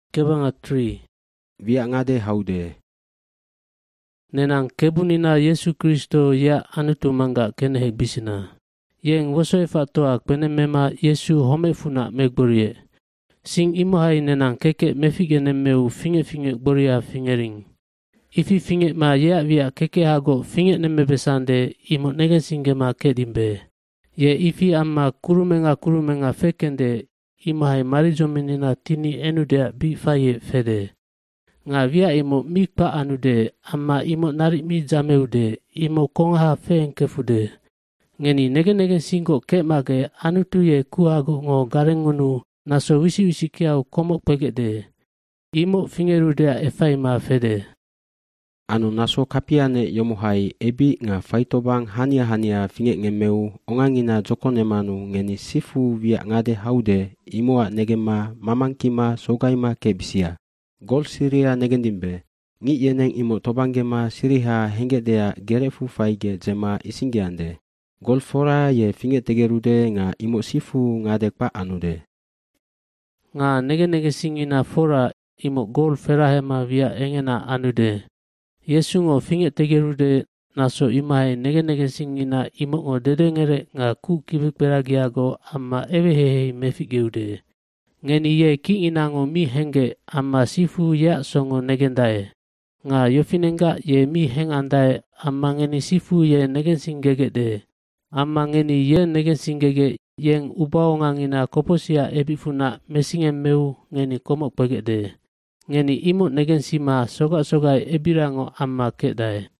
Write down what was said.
Kebanga 3. Via ngade haude. Nenang kebunina Yesu Kristo ya anutu mangga kenehe bisina. Yeng wosoe fatoak penemema Yesu homefuna megborie. Sing imohai nenang keke mefige nemmeu finge gboria fingering. Ifi finge ma ya via keke hago finge nemme besande imo negen singema kedimbe. Ye ifi amma kurumenga fekende imahai marizomenina tini enudea bi faye fede. Nga via imo mikpa anude amma imo nari mi jameude imo kongha feenkefude. Ngeni negen singo kemage anutuye kuago ngo garengunu naso wisi kiau komok pegede. Imo fingerudea efaima fede. Anu naso kapiane yomuhai ebi nga faitobang hania finge ngemeu ongangina jokonemanu ngeni sifu via ngade haude imoa negema mamangkima sogaima kebisia. Gol siria negendimbe. Ngi yeneng imo tobangema siriha hengedea gerefu faige jema isinggeande. Gol fora ye finge tegerude nga imo sifu ngadekpa anude. Nga nege singina fora imo gol ferahema via engena anude. Yesu ngo finge tegerude naso imai nege singina imo ngo dedengere nga ku kibikberagiago amma ewehehe mefigeude. Ngeni ye ki inango mi henge amma sifu ya songo negendae. Nga yofinenga ye mi hengandae amma ngeni sifu ye negen singegede. Amma ngeni ye negen singege yeng ubaongangina koposia ebifuna mesingemmeu ngeni komok pegede. Ngeni imo negen sima soga ebirango amma kedae.